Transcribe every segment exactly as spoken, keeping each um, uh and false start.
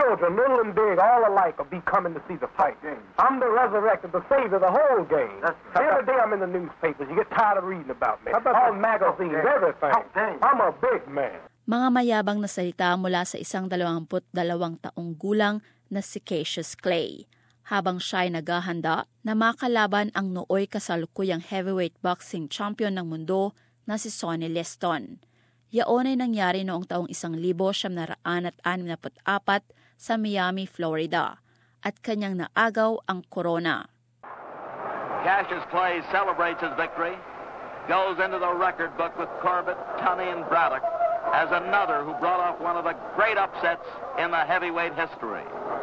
children, little and big, all alike, will be coming to see the fight. I'm the resurrected, the savior, the whole game. Every day I'm in the newspapers. You get tired of reading about me. All magazines, everything. I'm a big man. Mga mayabang na salita mula sa isang dalawampu't dalawang taong gulang na si Cassius Clay. Habang siya'y naghahanda na makalaban ang nooy kasalukuyang heavyweight boxing champion ng mundo na si Sonny Liston. Yaon ay nangyari noong taong isang libo siyam na raan at anim na apat sa Miami, Florida, at kanyang naagaw ang corona. Cassius Clay celebrates his victory, goes into the record book with Corbett, Tunney, and Braddock as another who brought off one of the great upsets in the heavyweight history.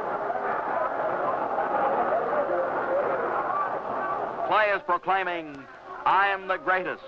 Clay is proclaiming, I am the greatest.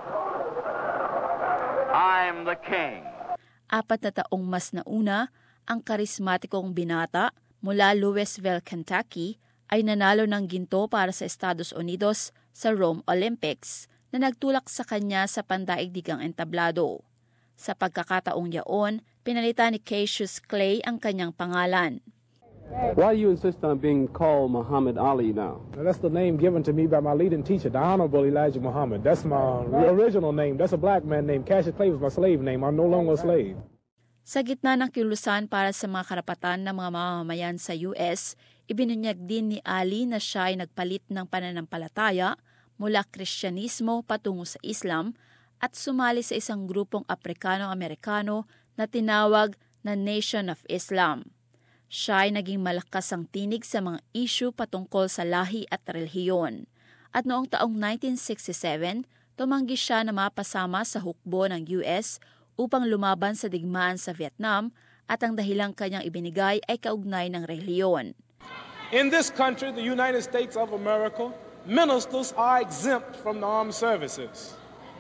I'm the king. Apat na taong mas nauna, ang karismatikong binata mula Louisville, Kentucky ay nanalo ng ginto para sa Estados Unidos sa Rome Olympics na nagtulak sa kanya sa pandaigdigang entablado. Sa pagkakataong yaon, pinalitan ni Cassius Clay ang kanyang pangalan. Why do you insist on being called Muhammad Ali now? That's the name given to me by my leading teacher, the Honorable Elijah Muhammad. That's my original name. That's a black man named Cassius Clay was my slave name. I'm no longer a slave. Sa gitna ng kilusan para sa mga karapatan ng mga mamamayan sa U S, ibinunyag din ni Ali na siya ay nagpalit ng pananampalataya mula Kristyanismo patungo sa Islam at sumali sa isang grupong Aprikano-Amerikano na tinawag na Nation of Islam. Siya ay naging malakas ang tinig sa mga issue patungkol sa lahi at relihiyon. At noong taong nineteen sixty-seven, tumanggi siya na mapasama sa hukbo ng U S upang lumaban sa digmaan sa Vietnam at ang dahilang kanyang ibinigay ay kaugnay ng relihiyon. In this country, the United States of America, ministers are exempt from the armed services.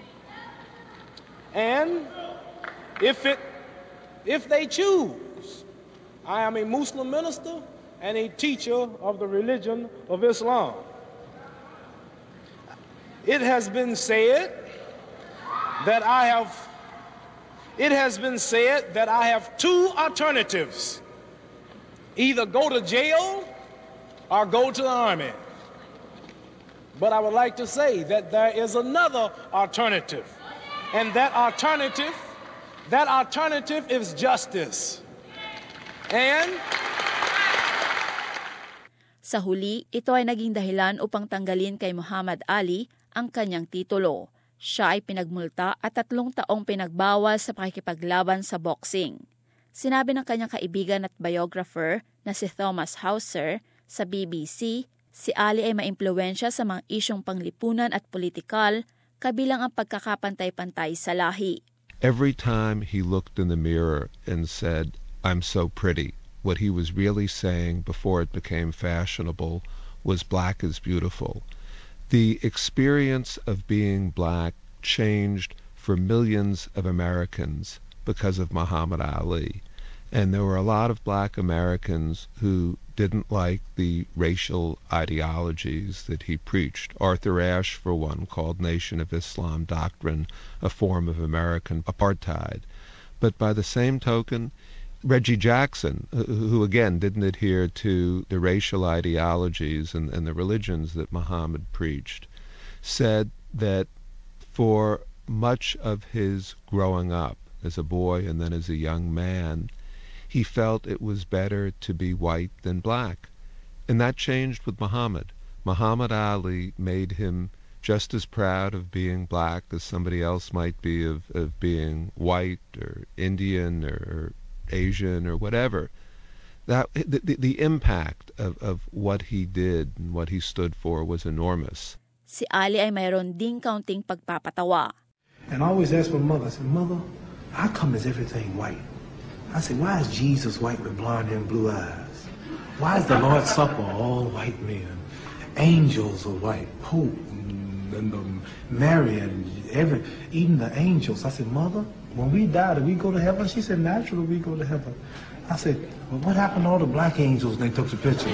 And if it, if they choose, I am a Muslim minister and a teacher of the religion of Islam. It has been said that I have, it has been said that I have two alternatives. Either go to jail or go to the army. But I would like to say that there is another alternative. And that alternative, that alternative is justice. And sa huli, ito ay naging dahilan upang tanggalin kay Muhammad Ali ang kanyang titulo. Siya ay pinagmulta at tatlong taong pinagbawal sa pakikipaglaban sa boxing. Sinabi ng kanyang kaibigan at biographer na si Thomas Hauser sa B B C, si Ali ay maimpluwensya sa mga isyong panglipunan at politikal, kabilang ang pagkakapantay-pantay sa lahi. Every time he looked in the mirror and said, I'm so pretty, what he was really saying before it became fashionable was black is beautiful. The experience of being black changed for millions of Americans because of Muhammad Ali. And there were a lot of black Americans who didn't like the racial ideologies that he preached. Arthur Ashe, for one, called Nation of Islam doctrine a form of American apartheid. But by the same token, Reggie Jackson, who again didn't adhere to the racial ideologies and, and the religions that Muhammad preached, said that for much of his growing up as a boy and then as a young man, he felt it was better to be white than black. And that changed with Muhammad. Muhammad Ali made him just as proud of being black as somebody else might be of, of being white or Indian or Asian or whatever. That the, the, the impact of, of what he did and what he stood for was enormous. Si Ali ay mayroon ding kaunting pagpapatawa. And I always ask my mother, I said, Mother, how come is everything white? I said, why is Jesus white with blonde hair and blue eyes? Why is the Lord's Supper all white men? Angels are white, Pope and, and um, Mary and every, even the angels. I said, Mother, when we die, do we go to heaven? She said, naturally we go to heaven. I said, well, what happened to all the black angels when they took the pictures?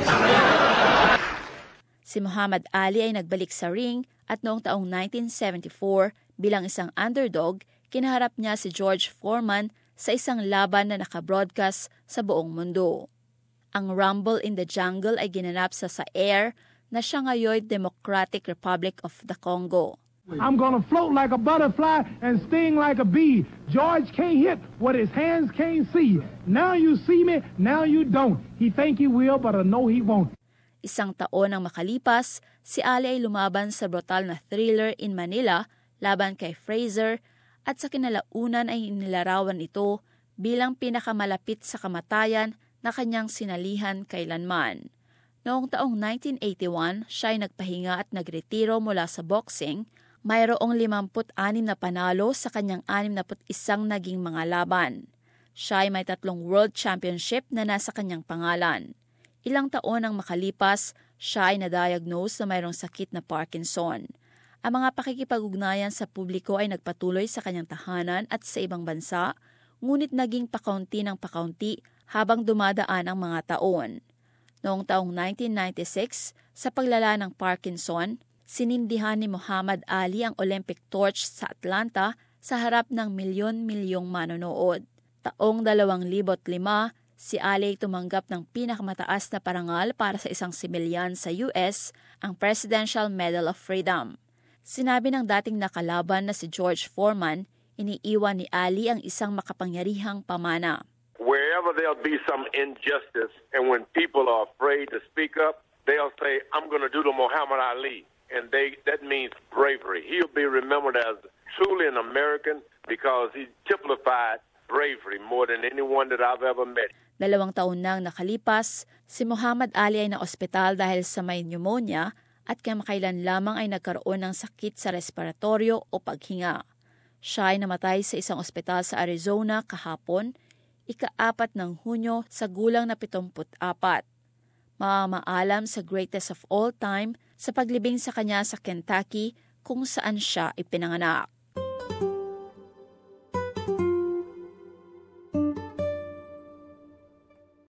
Si Muhammad Ali ay nagbalik sa ring at noong taong nineteen seventy-four, bilang isang underdog, kinaharap niya si George Foreman sa isang laban na nakabroadcast sa buong mundo. Ang Rumble in the Jungle ay ginanap sa Zaire na siya ngayon Democratic Republic of the Congo. I'm gonna float like a butterfly and sting like a bee. George can't hit what his hands can't see. Now you see me, now you don't. He think he will, but I know he won't. Isang taon ang makalipas, si Ali ay lumaban sa brutal na thriller in Manila laban kay Fraser at sa kinalaunan ay inilarawan ito bilang pinakamalapit sa kamatayan na kanyang sinalihan kailanman. Noong taong nineteen eighty-one, siya ay nagpahinga at nagretiro mula sa boxing. Mayroong limampu't anim na panalo sa kanyang anim na put isang naging mga laban. Siya ay may tatlong World Championship na nasa kanyang pangalan. Ilang taon ang makalipas, siya ay na-diagnose na mayroong sakit na Parkinson. Ang mga pakikipag-ugnayan sa publiko ay nagpatuloy sa kanyang tahanan at sa ibang bansa, ngunit naging pakaunti ng pakaunti habang dumadaan ang mga taon. Noong taong nineteen ninety-six, sa paglala ng Parkinson, sinindihan ni Muhammad Ali ang Olympic torch sa Atlanta sa harap ng milyon-milyong manonood. Taong dalawang libo't lima, si Ali ay tumanggap ng pinakamataas na parangal para sa isang sibilyan sa U S, ang Presidential Medal of Freedom. Sinabi ng dating nakalaban na si George Foreman, iniiwan ni Ali ang isang makapangyarihang pamana. Wherever there'll be some injustice and when people are afraid to speak up, they'll say, I'm going to do the Muhammad Ali. And they that means bravery. He'll be remembered as truly an American because he typified bravery more than anyone that I've ever met. Dalawang taon nang nakalipas, si Muhammad Ali ay na-ospital dahil sa may pneumonia at kamakailan lamang ay nagkaroon ng sakit sa respiratoryo o paghinga. Siya ay namatay sa isang ospital sa Arizona kahapon, ika-apat ng Hunyo sa gulang na pitongput apat. Mamaalam sa greatest of all time sa paglibing sa kanya sa Kentucky kung saan siya ipinanganak.